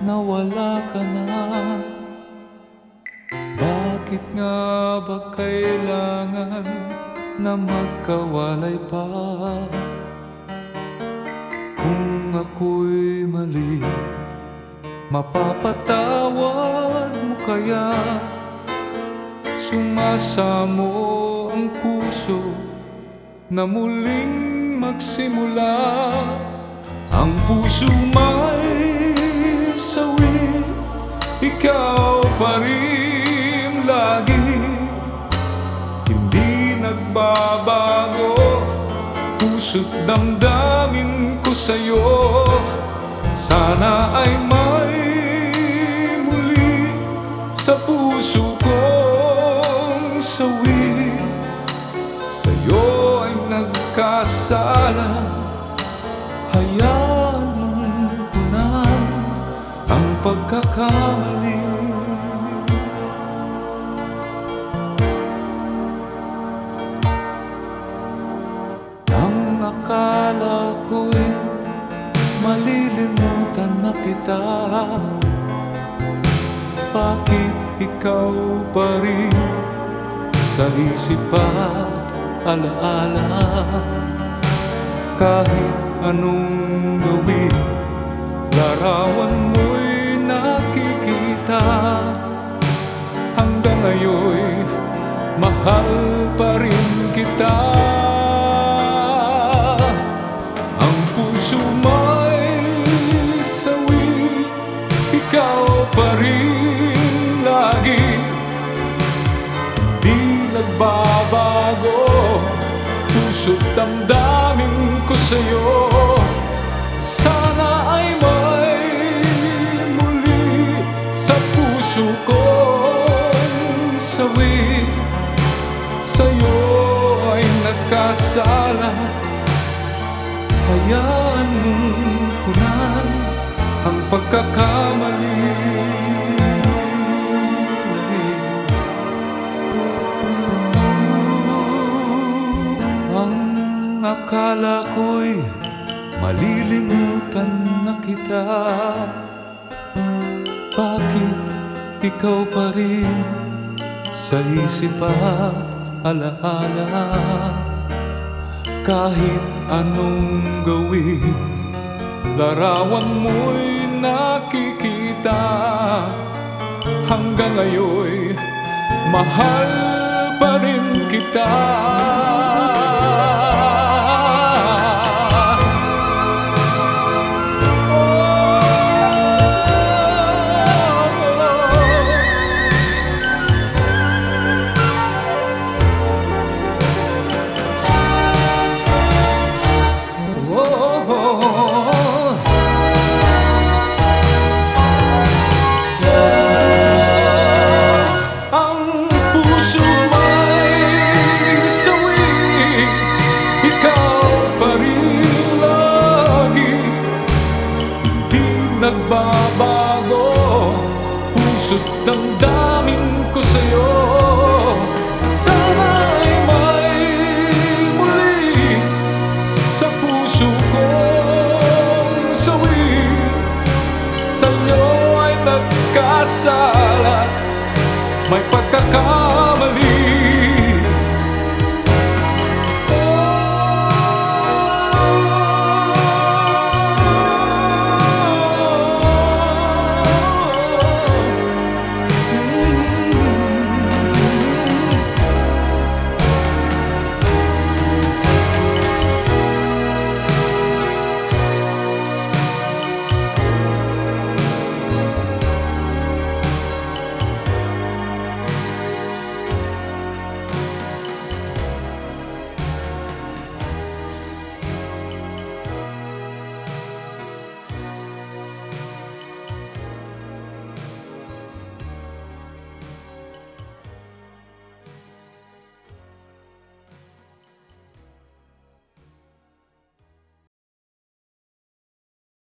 nawala ka na? Bakit nga ba kailangan na magkawalay pa? Kung ako'y mali, mapapatawad mo kaya? Sumasamo ang puso na muling magsimula. Ang puso may sawi, ikaw pa rin lagi. Hindi nagbabago, puso't damdamin ko sa'yo. Sana ay may muli sa puso kong sawi. Sa'yo ay nagkasala, hayaan mong punan ang pagkakamali. Ang akala ko'y malilimutan na kita, bakit ikaw pa rin sa isip at alaala? Kahit anong gawin, larawan mo'y nakikita. Hanggang ngayon, mahal pa rin kita. Ang puso may sawi, ikaw pa rin lagi. Di nagbabago, puso't damdamin ko sa'yo. Sana ay may muli sa puso kong sawi. Sa'yo ay nagkasala, hayaan mong punan ang pagkakamali. Ang akala ko'y malilimutan na kita, bakit ikaw pa rin sa isip at alaala? Kahit anong gawin, larawan mo'y nakikita. Hanggang ngayon, mahal pa rin kita.